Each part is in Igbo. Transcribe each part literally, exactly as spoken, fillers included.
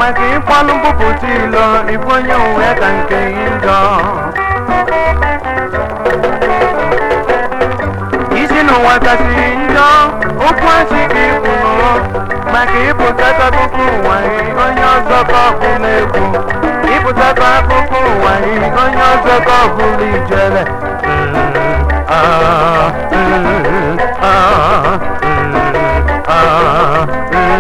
maka ịkwalụ mpụpụta ilo ịbụ onye onwe ka nke njọ isi n'ụwa kasị njọ okwu asị ka ikwuru maka ịpụtata akụkọ ụwa onye ọzọ ka ọ bụla egwu ịpụtata akụkọ ụwa onye ọzọ ka ọ bụla ijele ah ah ah ah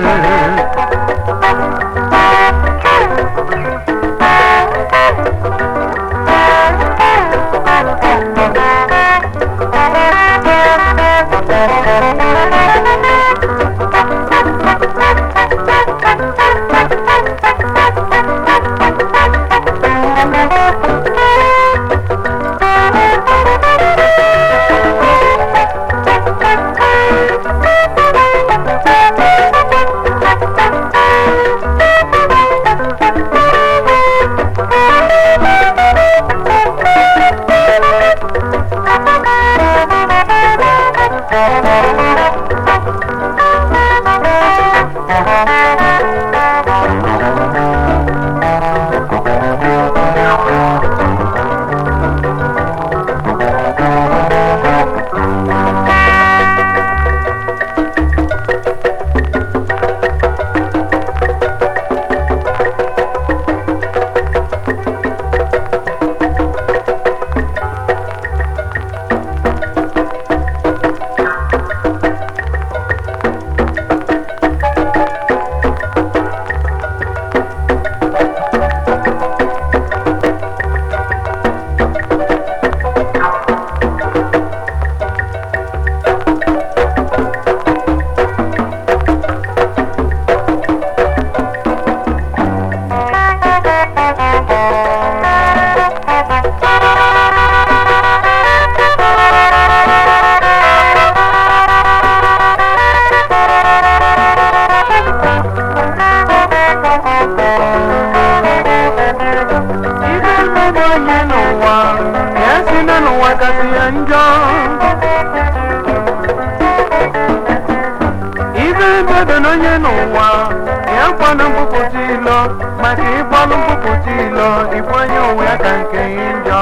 onye n'ụwa ya kwanụ mpụpụta ilo maka ịgbalụ mpụpụta ilo ịbụ onye onwe ka nke njọ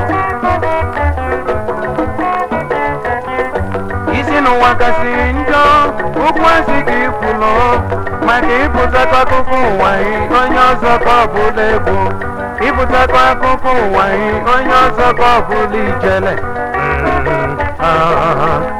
isi n'ụwa kasị njọ okwu asị ka ikwulu maka ịpụtakwa akụkọ ụwa onye ọzọ ka ọ bụla egwu ịpụtakwa akụkọ ụwa onye ọzọ ka ọ bụla ijele ah